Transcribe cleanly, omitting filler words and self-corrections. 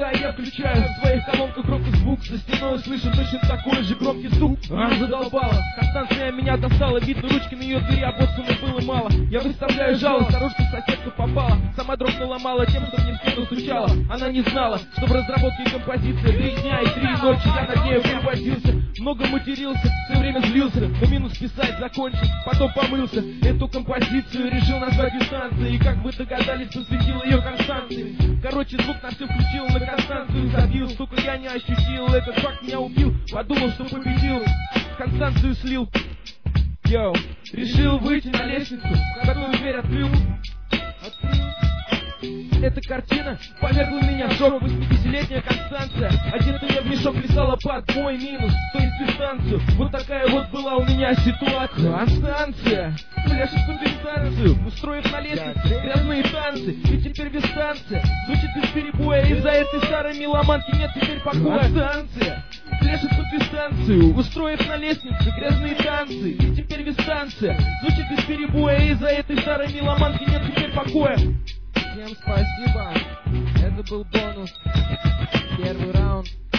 Когда я включаю в своих колонках громкий звук, за стеной слышу точно такой же громкий стук. Задолбала, Констанция меня достала, видно ручки на ее двери обоссаны было мало. Я выставляю жалость, старушка соседка попала, сама дрогнула мало тем, что мне в стену стучала. Она не знала, что в разработке композиции 3 дня и 3 ночи я над нею перевозился. Много матерился, все время злился, но минус писать закончил, потом помылся. Эту композицию решил назвать дистанцией, и как вы догадались, посвятил ее Констанции. Короче, звук на все включил, на Констанцию забил, сука, я не ощутил, этот факт меня убил. Подумал, что победил, Констанцию слил. Йоу, решил выйти на лестницу, входную дверь открыл. Эта картина повергла меня в шок. 80-летняя Констанция, одетая в мешок, плясала под мой минус, то есть дистанцию. Вот такая вот была у меня ситуация. Констанция пляшет компенсацию, устроив на лестнице грязные танцы. И теперь дистанция звучит без перебоя. Из-за этой старой меломанки нет теперь покоя. Констанция пляшет компенсацию, устроив на лестнице грязные танцы. И теперь дистанция звучит без перебоя. Из-за этой старой меломанки нет теперь покоя. Всем спасибо, это был бонус, первый раунд.